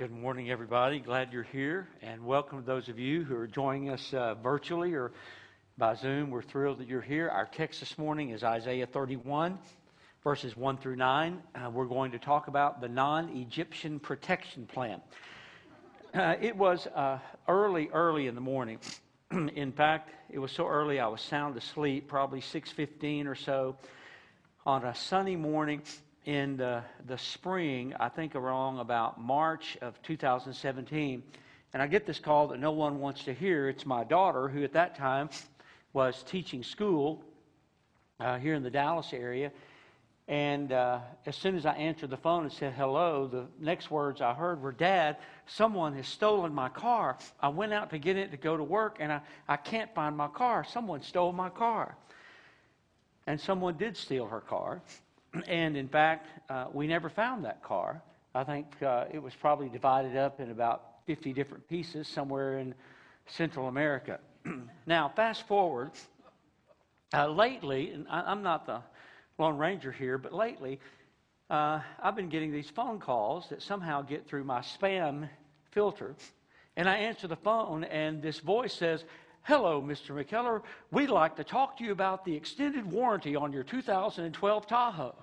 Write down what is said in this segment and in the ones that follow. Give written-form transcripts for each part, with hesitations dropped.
Good morning, everybody. Glad you're here, and welcome to those of you who are joining us virtually or by Zoom. We're thrilled that you're here. Our text this morning is Isaiah 31, verses 1 through 9. We're going to talk about the non-Egyptian protection plan. It was early in the morning. In fact, it was so early I was sound asleep, probably 6:15 or so, on a sunny morning in the spring, I think around about March of 2017. And I get this call that no one wants to hear. It's my daughter, who at that time was teaching school here in the Dallas area. And as soon as I answered the phone and said hello, the next words I heard were, "Dad, someone has stolen my car. I went out to get it to go to work, and I can't find my car. Someone stole my car." And someone did steal her car. And in fact, we never found that car. I think it was probably divided up in about 50 different pieces somewhere in Central America. Now, fast forward, lately, and I'm not the Lone Ranger here, but lately, I've been getting these phone calls that somehow get through my spam filter. And I answer the phone, and this voice says, "Hello, Mr. McKellar. We'd like to talk to you about the extended warranty on your 2012 Tahoe."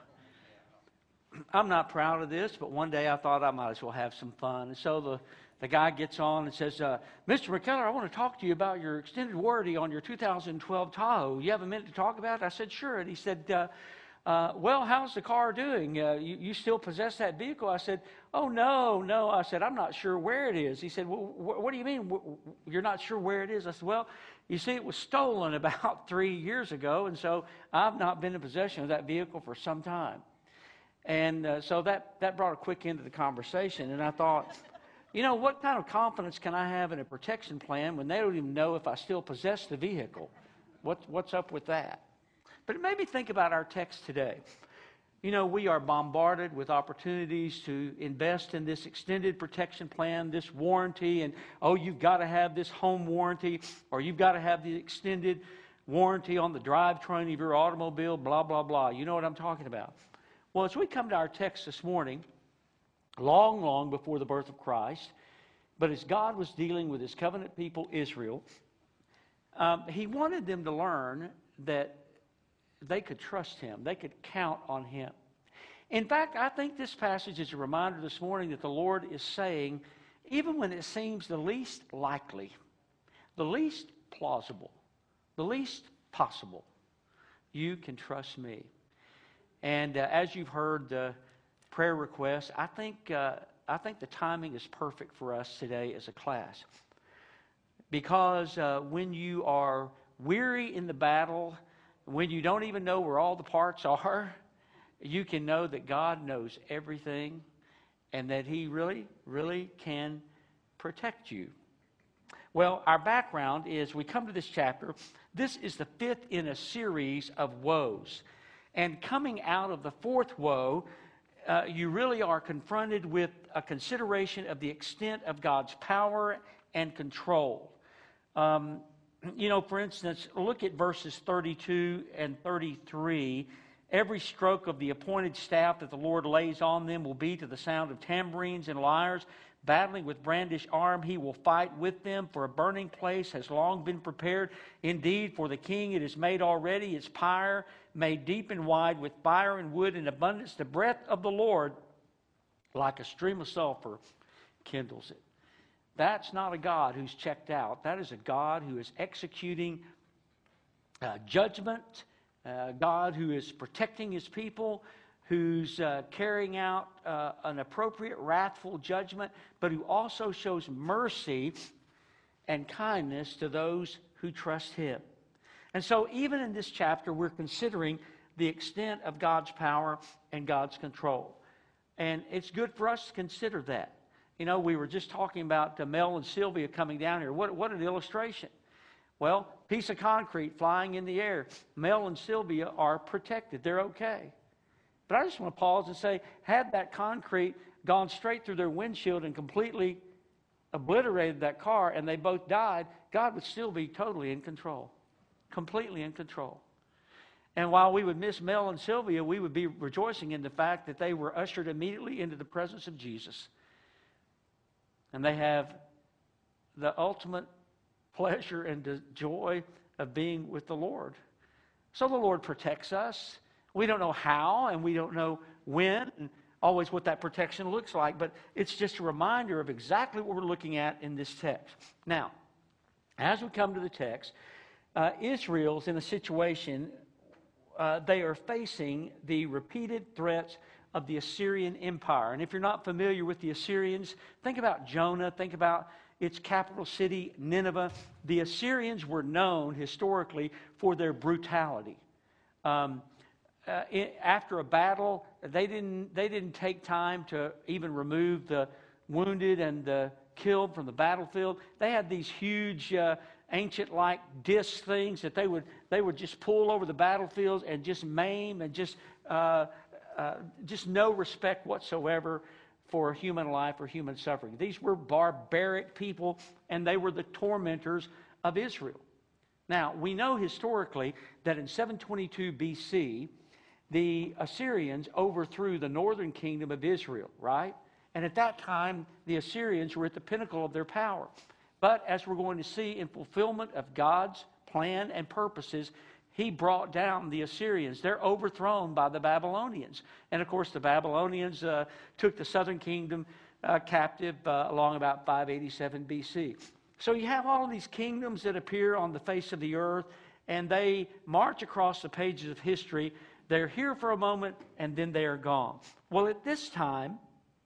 I'm not proud of this, but one day I thought I might as well have some fun. And so the guy gets on and says, "Mr. McKellar, I want to talk to you about your extended warranty on your 2012 Tahoe. You have a minute to talk about it?" I said, "Sure." And he said, "Well, how's the car doing? You still possess that vehicle?" I said, "Oh, no." I said, "I'm not sure where it is." He said, "Well, what do you mean you're not sure where it is?" I said, "Well, you see, it was stolen about 3 years ago, and so I've not been in possession of that vehicle for some time." And so that brought a quick end to the conversation. And I thought, what kind of confidence can I have in a protection plan when they don't even know if I still possess the vehicle? What's up with that? But it made me think about our text today. We are bombarded with opportunities to invest in this extended protection plan, this warranty, and, you've got to have this home warranty, or you've got to have the extended warranty on the drivetrain of your automobile, blah, blah, blah. You know what I'm talking about. Well, as we come to our text this morning, long before the birth of Christ, but as God was dealing with his covenant people, Israel, he wanted them to learn that they could trust him. They could count on him. In fact, I think this passage is a reminder this morning that the Lord is saying, even when it seems the least likely, the least plausible, the least possible, you can trust me. And as you've heard the prayer request, I think the timing is perfect for us today as a class. Because when you are weary in the battle, when you don't even know where all the parts are, you can know that God knows everything and that he really, really can protect you. Well, our background is we come to this chapter. This is the fifth in a series of woes. And coming out of the fourth woe, you really are confronted with a consideration of the extent of God's power and control. For instance, look at verses 32 and 33. "Every stroke of the appointed staff that the Lord lays on them will be to the sound of tambourines and lyres. Battling with brandished arm, he will fight with them, for a burning place has long been prepared. Indeed, for the king it is made already, its pyre made deep and wide with fire and wood in abundance. The breath of the Lord, like a stream of sulfur, kindles it." That's not a God who's checked out. That is a God who is executing judgment, God who is protecting his people, who's carrying out an appropriate wrathful judgment, but who also shows mercy and kindness to those who trust him. And so even in this chapter, we're considering the extent of God's power and God's control. And it's good for us to consider that. We were just talking about Mel and Sylvia coming down here. What an illustration. Well, piece of concrete flying in the air. Mel and Sylvia are protected. They're okay. But I just want to pause and say, had that concrete gone straight through their windshield and completely obliterated that car and they both died, God would still be totally in control. Completely in control. And while we would miss Mel and Sylvia, we would be rejoicing in the fact that they were ushered immediately into the presence of Jesus. And they have the ultimate pleasure and the joy of being with the Lord. So the Lord protects us. We don't know how, and we don't know when, and always what that protection looks like, but it's just a reminder of exactly what we're looking at in this text. Now, as we come to the text, Israel's in a situation, they are facing the repeated threats of the Assyrian Empire. And if you're not familiar with the Assyrians, think about Jonah, think about its capital city, Nineveh. The Assyrians were known historically for their brutality. After a battle, they didn't take time to even remove the wounded and the killed from the battlefield. They had these huge ancient-like disc things that they would just pull over the battlefields and just maim and just no respect whatsoever for human life or human suffering. These were barbaric people, and they were the tormentors of Israel. Now, we know historically that in 722 BC, the Assyrians overthrew the northern kingdom of Israel, right? And at that time, the Assyrians were at the pinnacle of their power. But as we're going to see, in fulfillment of God's plan and purposes, He brought down the Assyrians. They're overthrown by the Babylonians. And of course, the Babylonians took the southern kingdom captive along about 587 BC. So you have all of these kingdoms that appear on the face of the earth, and they march across the pages of history. They're here for a moment, and then they are gone. Well, at this time,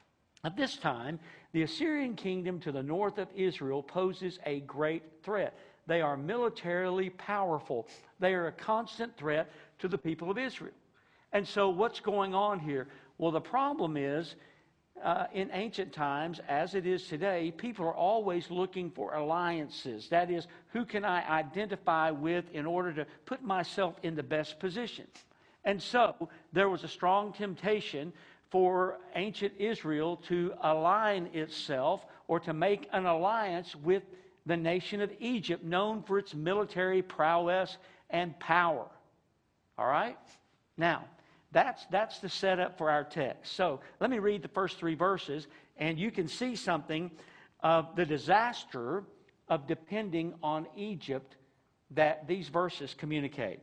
the Assyrian kingdom to the north of Israel poses a great threat. They are militarily powerful. They are a constant threat to the people of Israel. And so what's going on here? Well, the problem is, in ancient times, as it is today, people are always looking for alliances. That is, who can I identify with in order to put myself in the best position? And so there was a strong temptation for ancient Israel to align itself or to make an alliance with the nation of Egypt, known for its military prowess and power. All right? Now, that's the setup for our text. So let me read the first 3 verses, and you can see something of the disaster of depending on Egypt that these verses communicate.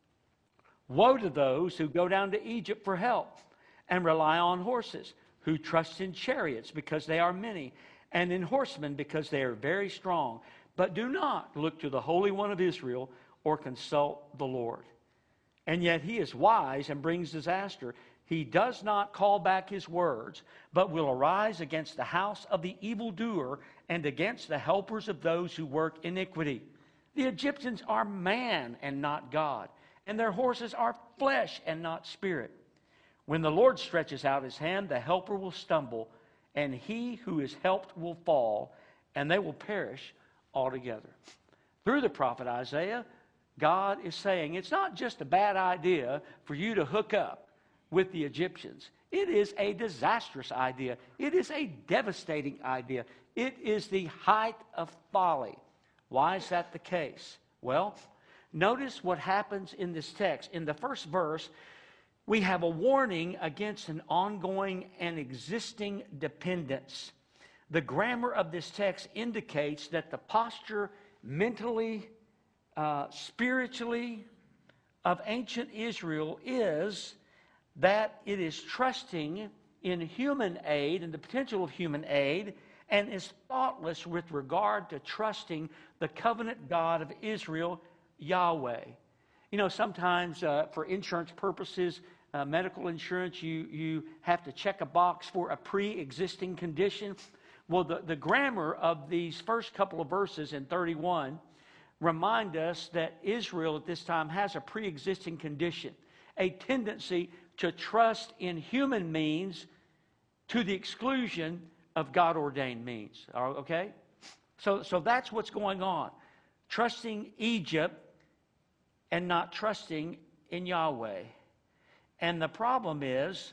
Woe to those who go down to Egypt for help and rely on horses, who trust in chariots because they are many, and in horsemen because they are very strong. But do not look to the Holy One of Israel or consult the Lord. And yet He is wise and brings disaster. He does not call back His words, but will arise against the house of the evildoer and against the helpers of those who work iniquity. The Egyptians are man and not God, and their horses are flesh and not spirit. When the Lord stretches out His hand, the helper will stumble, and he who is helped will fall, and they will perish altogether. Through the prophet Isaiah, God is saying it's not just a bad idea for you to hook up with the Egyptians. It is a disastrous idea. It is a devastating idea. It is the height of folly. Why is that the case? Well, notice what happens in this text. In the first verse, we have a warning against an ongoing and existing dependence. The grammar of this text indicates that the posture mentally, spiritually of ancient Israel is that it is trusting in human aid and the potential of human aid, and is thoughtless with regard to trusting the covenant God of Israel, Yahweh. You know, sometimes for insurance purposes, medical insurance, you have to check a box for a pre-existing condition. Well, the grammar of these first couple of verses in 31 remind us that Israel at this time has a pre-existing condition, a tendency to trust in human means to the exclusion of God-ordained means. Okay? So that's what's going on. Trusting Egypt and not trusting in Yahweh. And the problem is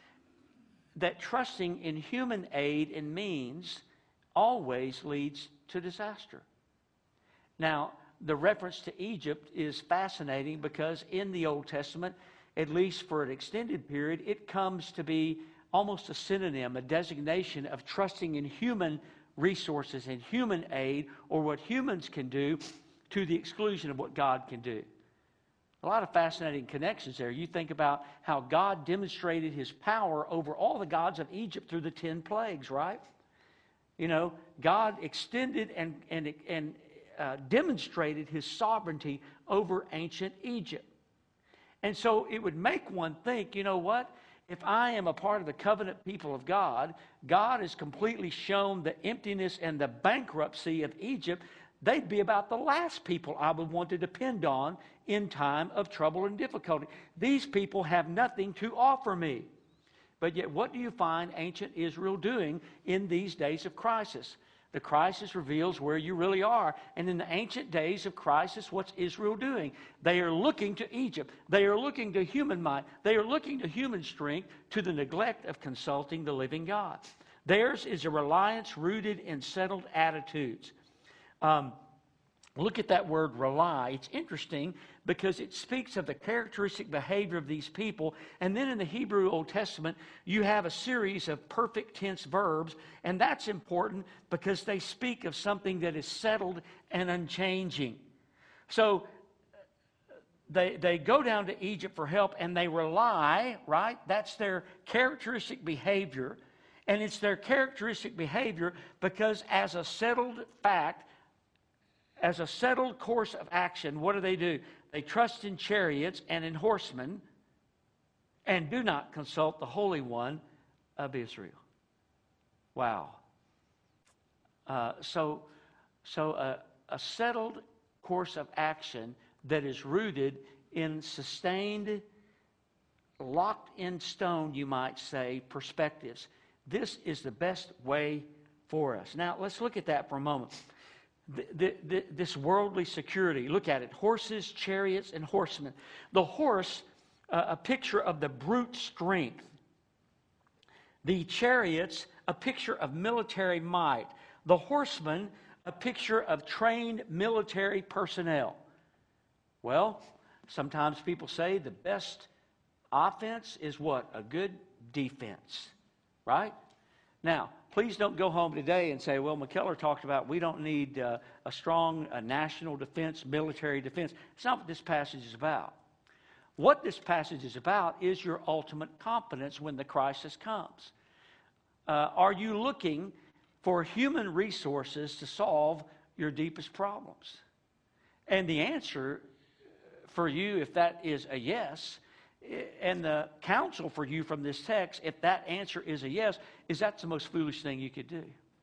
that trusting in human aid and means always leads to disaster. Now, the reference to Egypt is fascinating because in the Old Testament, at least for an extended period, it comes to be almost a synonym, a designation of trusting in human resources and human aid or what humans can do to the exclusion of what God can do. A lot of fascinating connections there. You think about how God demonstrated his power over all the gods of Egypt through the 10 plagues, right? You know, God extended and demonstrated his sovereignty over ancient Egypt. And so it would make one think, you know what? If I am a part of the covenant people of God, God has completely shown the emptiness and the bankruptcy of Egypt. They'd be about the last people I would want to depend on in time of trouble and difficulty. These people have nothing to offer me. But yet, what do you find ancient Israel doing in these days of crisis? The crisis reveals where you really are. And in the ancient days of crisis, what's Israel doing? They are looking to Egypt. They are looking to human might. They are looking to human strength to the neglect of consulting the living God. Theirs is a reliance rooted in settled attitudes. Look at that word rely. It's interesting because it speaks of the characteristic behavior of these people. And then in the Hebrew Old Testament, you have a series of perfect tense verbs. And that's important because they speak of something that is settled and unchanging. So they go down to Egypt for help and they rely, right? That's their characteristic behavior. And it's their characteristic behavior because as a settled fact, as a settled course of action, what do? They trust in chariots and in horsemen and do not consult the Holy One of Israel. Wow. So a settled course of action that is rooted in sustained, locked in stone, you might say, perspectives. This is the best way for us. Now, let's look at that for a moment. This worldly security. Look at it. Horses, chariots, and horsemen. The horse, a picture of the brute strength. The chariots, a picture of military might. The horsemen, a picture of trained military personnel. Well, sometimes people say the best offense is what? A good defense. Right? Now, please don't go home today and say, well, McKellar talked about we don't need a strong national defense, military defense. It's not what this passage is about. What this passage is about is your ultimate confidence when the crisis comes. Are you looking for human resources to solve your deepest problems? And the answer for you, if that is a yes, and the counsel for you from this text, if that answer is a yes, is that's the most foolish thing you could do.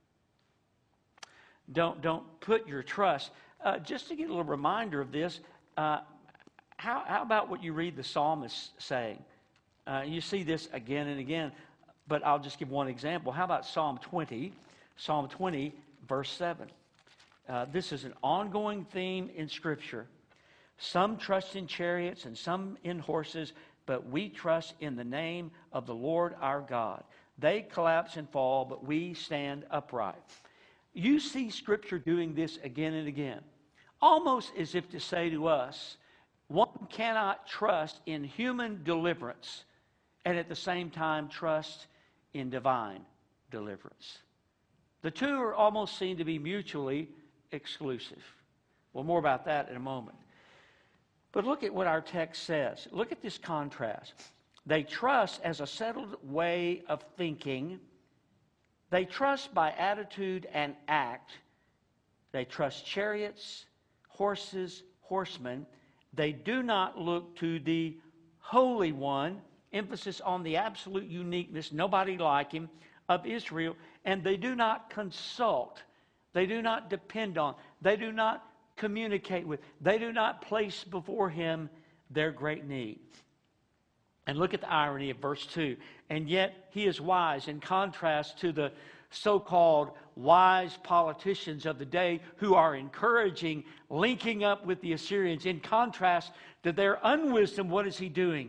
Don't put your trust. Just to get a little reminder of this, how about what you read the psalmist saying? You see this again and again, but I'll just give one example. How about Psalm 20? Psalm 20, verse 7. This is an ongoing theme in Scripture. Some trust in chariots and some in horses, but we trust in the name of the Lord our God. They collapse and fall, but we stand upright. You see Scripture doing this again and again, almost as if to say to us, one cannot trust in human deliverance and at the same time trust in divine deliverance. The two are almost seen to be mutually exclusive. Well, more about that in a moment. But look at what our text says. Look at this contrast. They trust as a settled way of thinking. They trust by attitude and act. They trust chariots, horses, horsemen. They do not look to the Holy One, emphasis on the absolute uniqueness, nobody like him, of Israel. And they do not consult. They do not depend on. They do not communicate with. They do not place before him their great need. And look at the irony of verse 2. And yet he is wise, in contrast to the so-called wise politicians of the day who are encouraging linking up with the Assyrians. In contrast to their unwisdom, what is he doing?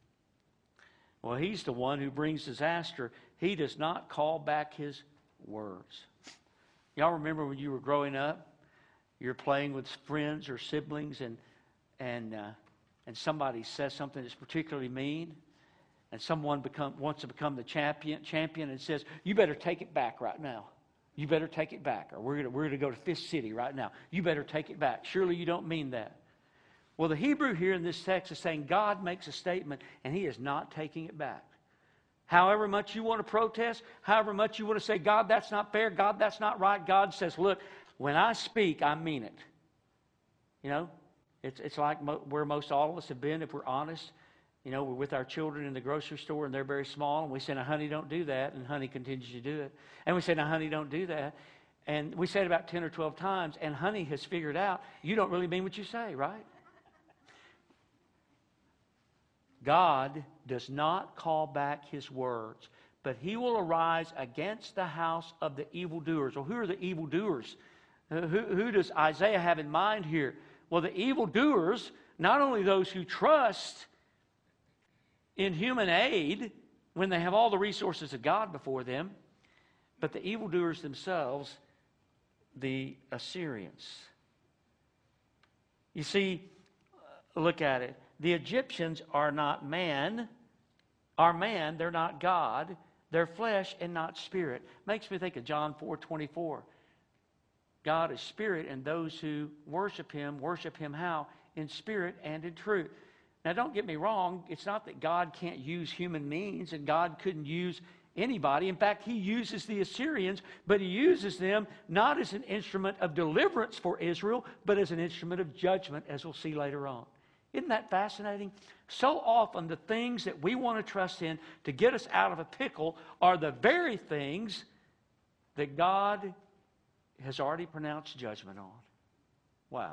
Well, he's the one who brings disaster. He does not call back his words. Y'all remember when you were growing up? You're playing with friends or siblings, and somebody says something that's particularly mean, and someone wants to become the champion and says, "You better take it back right now." You better take it back. Or we're going to go to Fifth City right now. You better take it back. Surely you don't mean that. Well, the Hebrew here in this text is saying God makes a statement and He is not taking it back. However much you want to protest, however much you want to say, God, that's not fair, God, that's not right, God says, look, when I speak, I mean it. You know, it's like where most all of us have been, if we're honest. You know, we're with our children in the grocery store and they're very small, and we say, now, honey, don't do that, and honey continues to do it. And we say, now, honey, don't do that. And we say it about 10 or 12 times, and honey has figured out you don't really mean what you say, right? God does not call back His words, but He will arise against the house of the evildoers. Well, who are the evildoers? Who does Isaiah have in mind here? Well, the evildoers, not only those who trust in human aid when they have all the resources of God before them, but the evildoers themselves, the Assyrians. You see, look at it. The Egyptians are not man. Are man, they're not God. They're flesh and not spirit. Makes me think of John 4:24. God is spirit, and those who worship Him how? In spirit and in truth. Now, don't get me wrong. It's not that God can't use human means, and God couldn't use anybody. In fact, He uses the Assyrians, but He uses them not as an instrument of deliverance for Israel, but as an instrument of judgment, as we'll see later on. Isn't that fascinating? So often the things that we want to trust in to get us out of a pickle are the very things that God has already pronounced judgment on. Wow.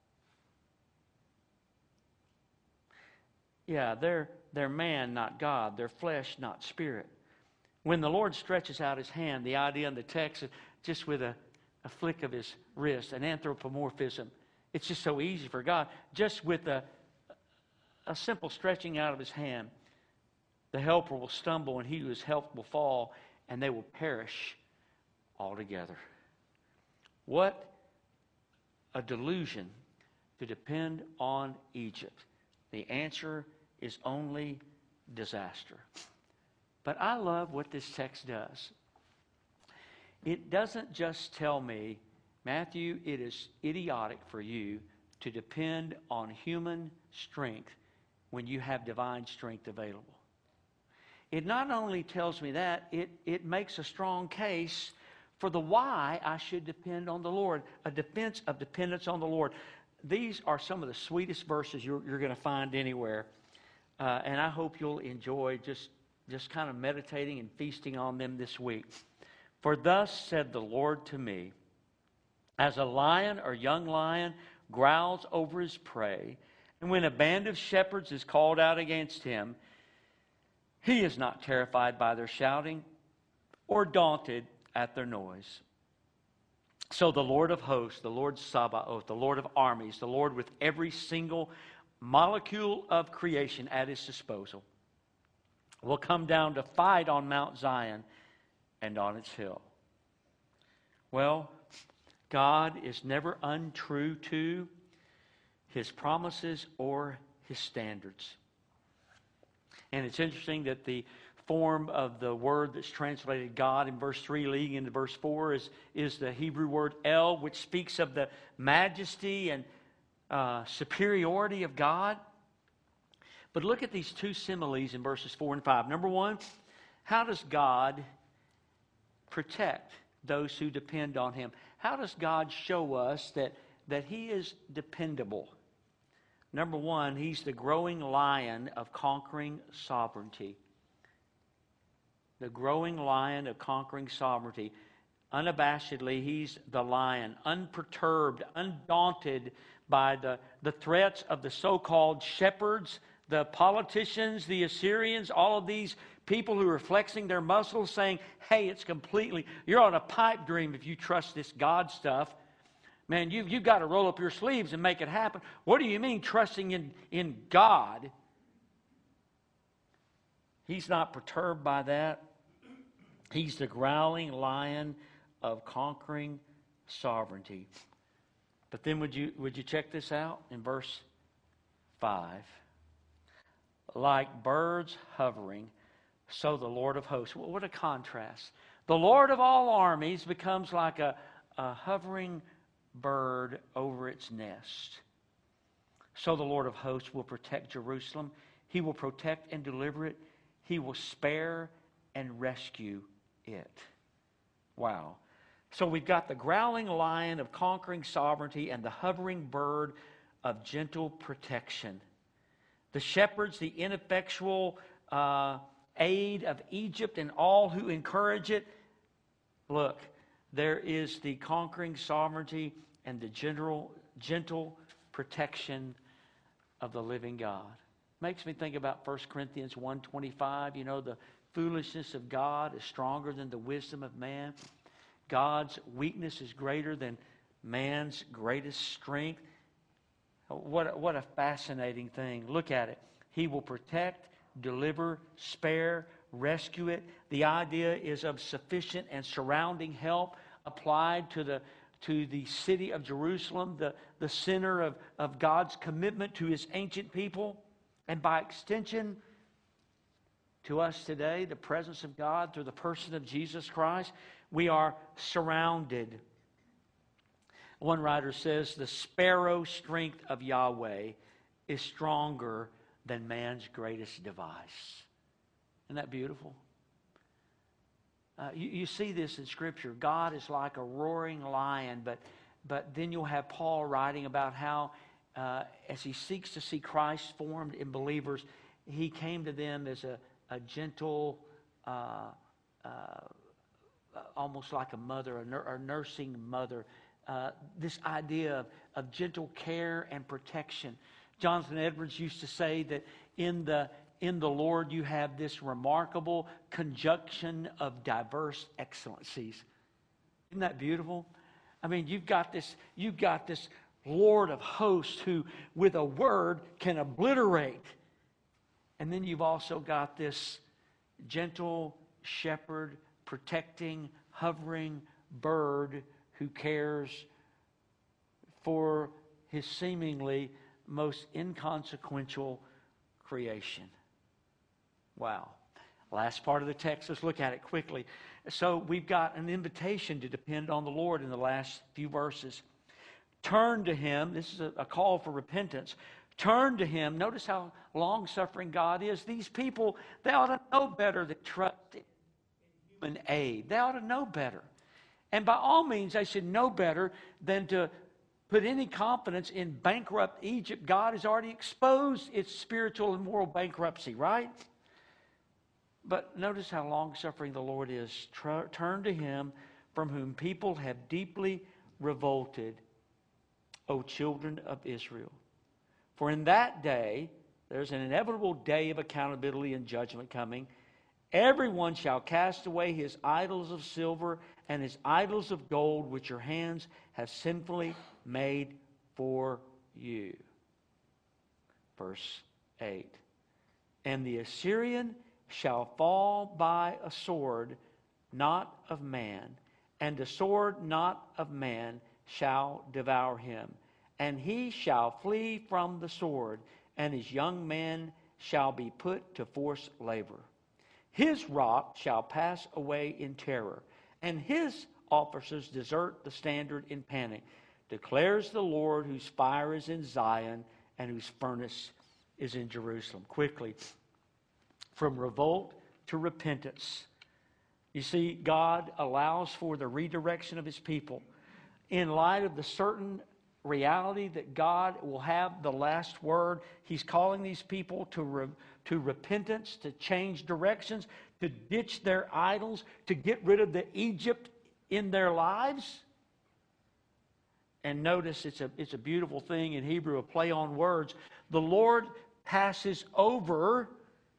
Yeah, they're man, not God. They're flesh, not spirit. When the Lord stretches out His hand, the idea in the text is just with a flick of His wrist, an anthropomorphism. It's just so easy for God. Just with a simple stretching out of His hand, the helper will stumble and he who is helped will fall, and they will perish altogether. What a delusion to depend on Egypt. The answer is only disaster. But I love what this text does. It doesn't just tell me, Matthew, it is idiotic for you to depend on human strength when you have divine strength available. It not only tells me that, it makes a strong case for the why I should depend on the Lord, a defense of dependence on the Lord. These are some of the sweetest verses you're going to find anywhere. And I hope you'll enjoy just kind of meditating and feasting on them this week. For thus said the Lord to me, as a lion or young lion growls over his prey, and when a band of shepherds is called out against him, he is not terrified by their shouting or daunted at their noise. So the Lord of hosts, the Lord Sabaoth, the Lord of armies, the Lord with every single molecule of creation at His disposal, will come down to fight on Mount Zion and on its hill. Well, God is never untrue to His promises or His standards. And it's interesting that the form of the word that's translated God in verse 3 leading into verse 4 is the Hebrew word El, which speaks of the majesty and superiority of God. But look at these two similes in verses 4 and 5. Number one, how does God protect those who depend on Him? How does God show us that He is dependable? Number one, He's the growing lion of conquering sovereignty. The growing lion of conquering sovereignty. Unabashedly, He's the lion, unperturbed, undaunted by the threats of the so-called shepherds, the politicians, the Assyrians, all of these people who are flexing their muscles saying, hey, you're on a pipe dream if you trust this God stuff. Man, you've got to roll up your sleeves and make it happen. What do you mean trusting in God? He's not perturbed by that. He's the growling lion of conquering sovereignty. But then would you check this out in verse 5? Like birds hovering, so the Lord of hosts. What a contrast. The Lord of all armies becomes like a hovering bird over its nest. So the Lord of hosts will protect Jerusalem. He will protect and deliver it. He will spare and rescue it. Wow. So we've got the growling lion of conquering sovereignty and the hovering bird of gentle protection. The shepherds, the ineffectual aid of Egypt and all who encourage it. Look, there is the conquering sovereignty and the gentle protection of the living God. Makes me think about 1 Corinthians 1:25. You know, the foolishness of God is stronger than the wisdom of man. God's weakness is greater than man's greatest strength. What a fascinating thing. Look at it. He will protect, deliver, spare, rescue it. The idea is of sufficient and surrounding help applied to the city of Jerusalem, the center of God's commitment to His ancient people. And by extension, to us today, the presence of God through the person of Jesus Christ, we are surrounded. One writer says, the sparrow strength of Yahweh is stronger than man's greatest device. Isn't that beautiful? You see this in Scripture. God is like a roaring lion, but then you'll have Paul writing about how as he seeks to see Christ formed in believers, he came to them as a gentle, almost like a mother, a nursing mother. This idea of gentle care and protection. Jonathan Edwards used to say that in the Lord you have this remarkable conjunction of diverse excellencies. Isn't that beautiful? I mean, you've got this Lord of hosts who, with a word, can obliterate. And then you've also got this gentle shepherd, protecting, hovering bird who cares for his seemingly most inconsequential creation. Wow. Last part of the text, let's look at it quickly. So we've got an invitation to depend on the Lord in the last few verses. Turn to Him. This is a call for repentance. Turn to Him. Notice how long-suffering God is. These people, they ought to know better than trust in human aid. They ought to know better. And by all means, they should know better than to put any confidence in bankrupt Egypt. God has already exposed its spiritual and moral bankruptcy, right? But notice how long-suffering the Lord is. Turn to Him from whom people have deeply revolted, O children of Israel. For in that day, there's an inevitable day of accountability and judgment coming. Everyone shall cast away his idols of silver and his idols of gold, which your hands have sinfully made for you. Verse 8. And the Assyrian shall fall by a sword not of man, and the sword not of man shall devour him. And he shall flee from the sword, and his young men shall be put to forced labor. His rock shall pass away in terror, and his officers desert the standard in panic, declares the Lord, whose fire is in Zion and whose furnace is in Jerusalem. Quickly, from revolt to repentance. You see, God allows for the redirection of His people in light of the certain reality that God will have the last word. He's calling these people to repentance, to change directions, to ditch their idols, to get rid of the Egypt in their lives. And notice it's a beautiful thing in Hebrew, a play on words. The Lord passes over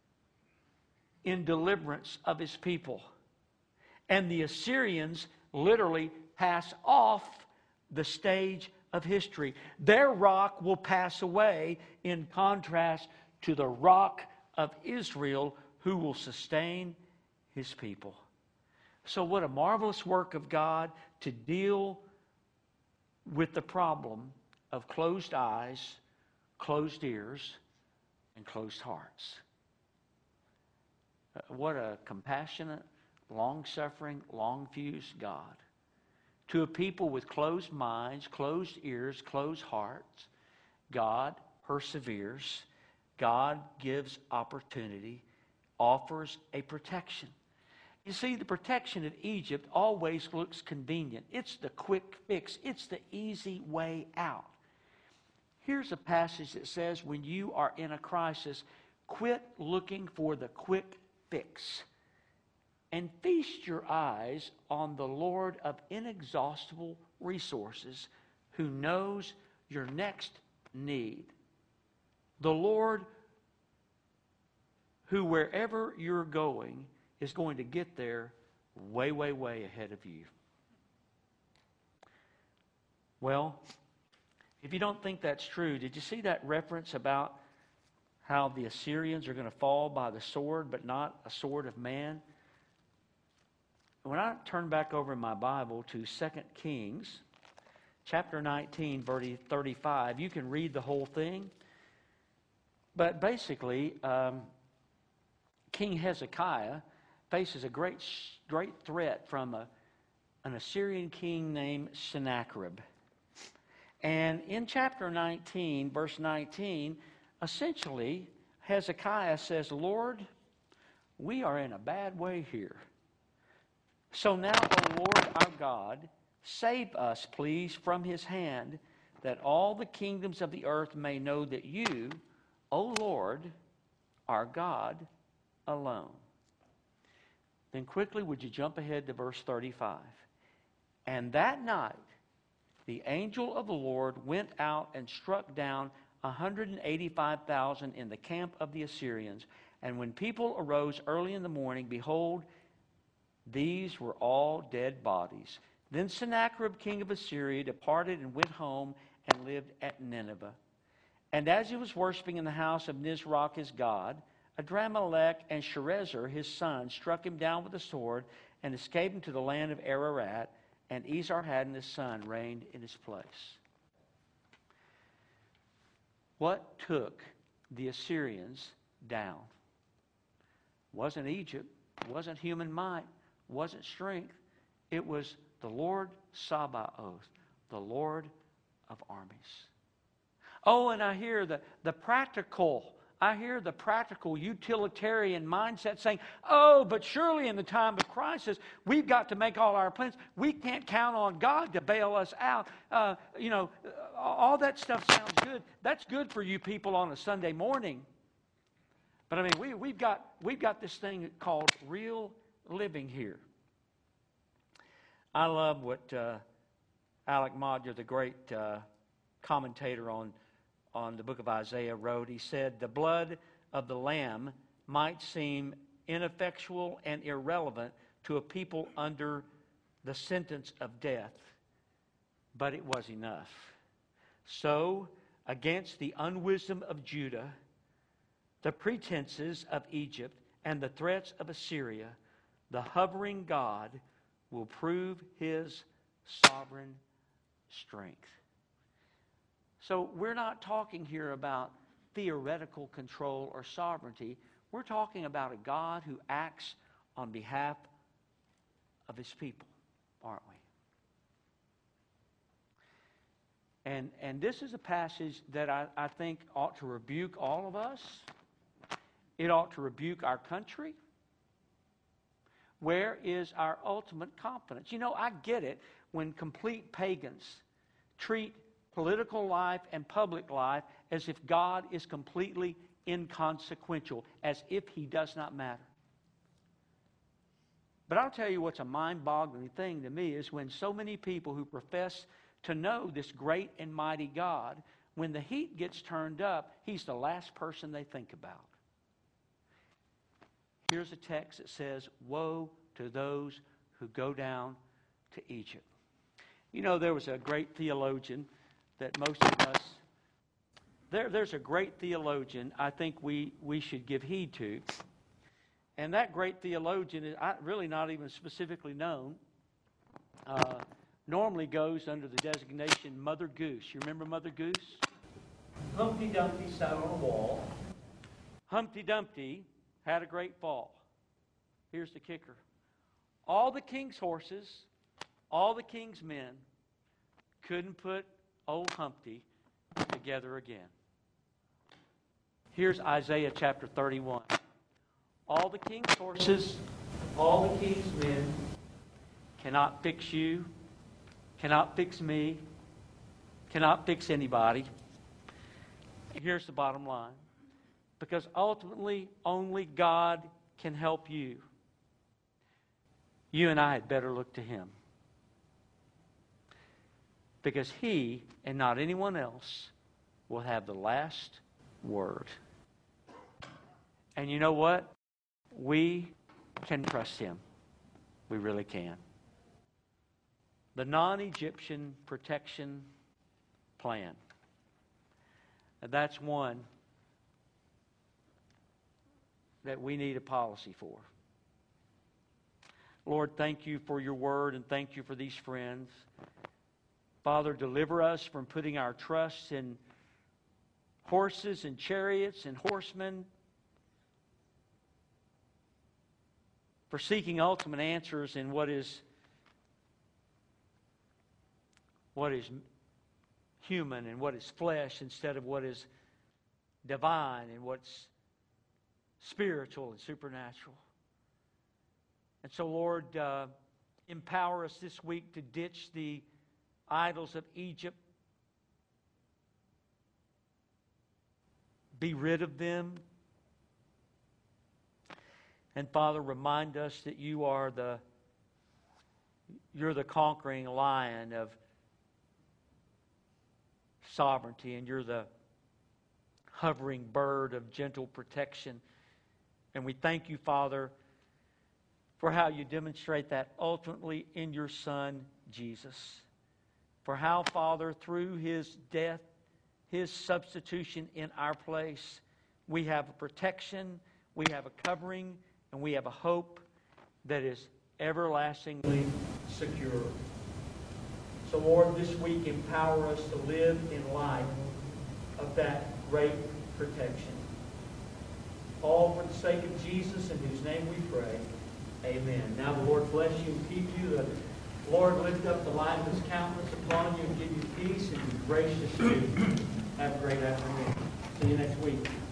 in deliverance of His people. And the Assyrians literally pass off the stage of history. Their rock will pass away in contrast to the rock of Israel, who will sustain His people. So what a marvelous work of God to deal with the problem of closed eyes, closed ears, and closed hearts. What a compassionate, long-suffering, long-fused God. To a people with closed minds, closed ears, closed hearts, God perseveres. God gives opportunity, offers a protection. You see, the protection of Egypt always looks convenient. It's the quick fix. It's the easy way out. Here's a passage that says when you are in a crisis, quit looking for the quick fix and feast your eyes on the Lord of inexhaustible resources who knows your next need. The Lord who, wherever you're going, is going to get there way, way, way ahead of you. Well, if you don't think that's true, did you see that reference about how the Assyrians are going to fall by the sword, but not a sword of man? When I turn back over in my Bible to 2 Kings, chapter 19, verse 35, you can read the whole thing. But basically, King Hezekiah faces a great threat from an Assyrian king named Sennacherib. And in chapter 19, verse 19, essentially, Hezekiah says, Lord, we are in a bad way here. So now, O Lord our God, save us, please, from his hand, that all the kingdoms of the earth may know that you, O Lord, are God alone. Then quickly, would you jump ahead to verse 35? And that night, the angel of the Lord went out and struck down 185,000 in the camp of the Assyrians. And when people arose early in the morning, behold, these were all dead bodies. Then Sennacherib, king of Assyria, departed and went home and lived at Nineveh. And as he was worshiping in the house of Nisroch his god, Adramelech and Sharezer his son struck him down with a sword and escaped him to the land of Ararat, and Esarhaddon his son reigned in his place. What took the Assyrians down? Wasn't Egypt, wasn't human might, wasn't strength. It was the Lord Sabaoth, the Lord of armies. Oh, and I hear the practical utilitarian mindset saying, oh, but surely in the time of crisis, we've got to make all our plans. We can't count on God to bail us out. All that stuff sounds good. That's good for you people on a Sunday morning. But I mean, we've got this thing called real living here. I love what Alec Modger, the great commentator on the book of Isaiah, wrote. He said, the blood of the Lamb might seem ineffectual and irrelevant to a people under the sentence of death, but it was enough. So, against the unwisdom of Judah, the pretenses of Egypt, and the threats of Assyria, the hovering God will prove his sovereign strength. So we're not talking here about theoretical control or sovereignty. We're talking about a God who acts on behalf of his people, aren't we? And this is a passage that I think ought to rebuke all of us. It ought to rebuke our country. Where is our ultimate confidence? You know, I get it when complete pagans treat political life and public life as if God is completely inconsequential, as if he does not matter. But I'll tell you what's a mind-boggling thing to me is when so many people who profess to know this great and mighty God, when the heat gets turned up, he's the last person they think about. Here's a text that says, woe to those who go down to Egypt. You know, there was a great theologian that most of us, there's a great theologian I think we should give heed to. And that great theologian is really not even specifically known. Normally goes under the designation Mother Goose. You remember Mother Goose? Humpty Dumpty sat on a wall. Humpty Dumpty had a great fall. Here's the kicker. All the king's horses, all the king's men couldn't put old Humpty together again. Here's Isaiah chapter 31. All the king's horses, all the king's men cannot fix you, cannot fix me, cannot fix anybody. Here's the bottom line. Because ultimately, only God can help you. You and I had better look to Him. Because He, and not anyone else, will have the last word. And you know what? We can trust Him. We really can. The non-Egyptian protection plan. And that's one that we need a policy for. Lord, thank you for your word and thank you for these friends. Father, deliver us from putting our trust in horses and chariots and horsemen, for seeking ultimate answers in what is human and what is flesh instead of what is divine and what's spiritual and supernatural. And so, Lord, empower us this week to ditch the idols of Egypt. Be rid of them. And Father, remind us that you're the conquering lion of sovereignty, and you're the hovering bird of gentle protection. And we thank you, Father, for how you demonstrate that ultimately in your Son, Jesus. For how, Father, through His death, His substitution in our place, we have a protection, we have a covering, and we have a hope that is everlastingly secure. So, Lord, this week empower us to live in light of that great protection. All for the sake of Jesus, in whose name we pray. Amen. Now the Lord bless you and keep you. The Lord lift up the light of His countenance upon you and give you peace and be gracious to you. Have a great afternoon. See you next week.